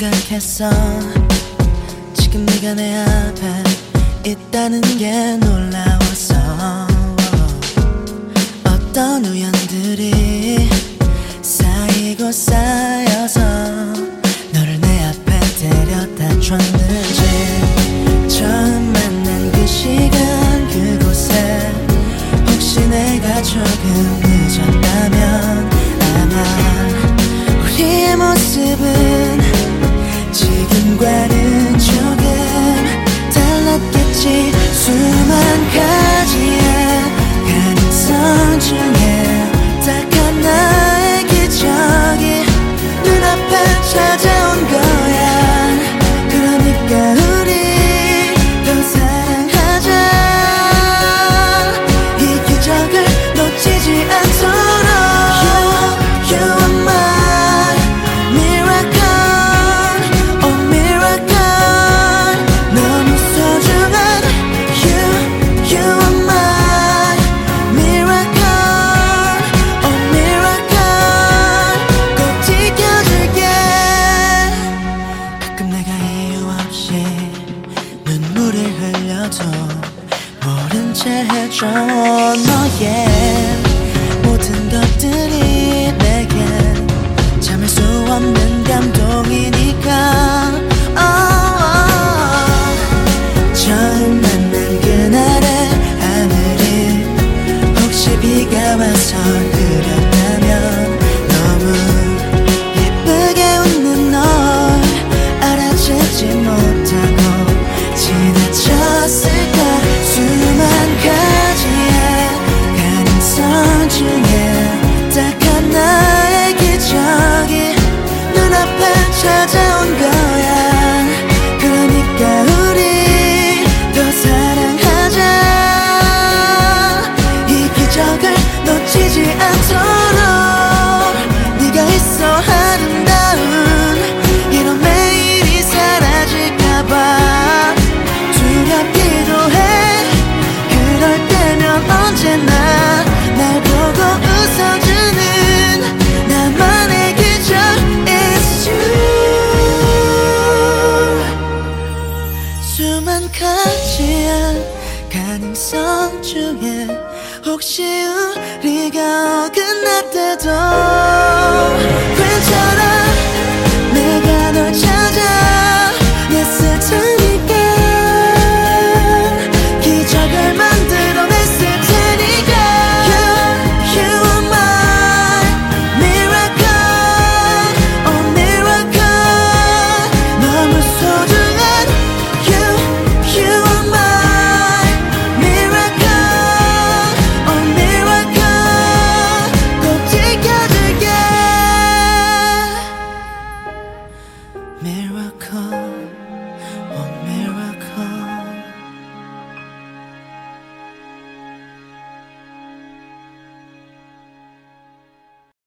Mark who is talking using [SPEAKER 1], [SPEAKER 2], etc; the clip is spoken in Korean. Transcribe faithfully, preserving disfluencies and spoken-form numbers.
[SPEAKER 1] 생각했어. 지금 네가 내 앞에 있다는 게 놀라웠어. 어떤 우연들이 쌓이고 쌓여서 너를 내 앞에 데려다 줬는지. 처음 만난 그 시간 그곳에 혹시 내가 조금 늦었다면 아마 우리의 모습은 지금과는 조금 달랐겠지. 수만 가지의 가능성 중에 딱 하나의 기적이 눈앞에 찾아온 거야. 그러니까 우리 더 사랑하자. 이 기적을 놓치지 않도록. You, you are my miracle, oh miracle. 너무 소중한 You, you are my miracle, oh miracle. 꼭 지켜줄게. 가끔 내가 이유 없이 눈물을 흘려도 모른 채 해줘. 너의 모든 것들이 내겐 참을 수 없는 감동이니까. oh, oh. 처음 만난 그날의 하늘이 혹시 비가 와서 흐렸다면 너무 예쁘게 웃는 널 알아채지 못하고 지나쳤을까. 수만 가지의 가능성 중에 딱 하나의 기적이 눈앞에 찾아온 거야. 그러니까 우리 더 사랑하자. 이 기적을 놓치지 않도록. 네가 있어 아름다운 이런 매일이 사라질까봐 두렵기도 해. 그럴 때면 언제나 날 보고 웃어주는 나만의 기적 It's you. 수만 가지의 가능성 중에 혹시 우리가 어긋났대도 괜찮아. 내가 널 찾아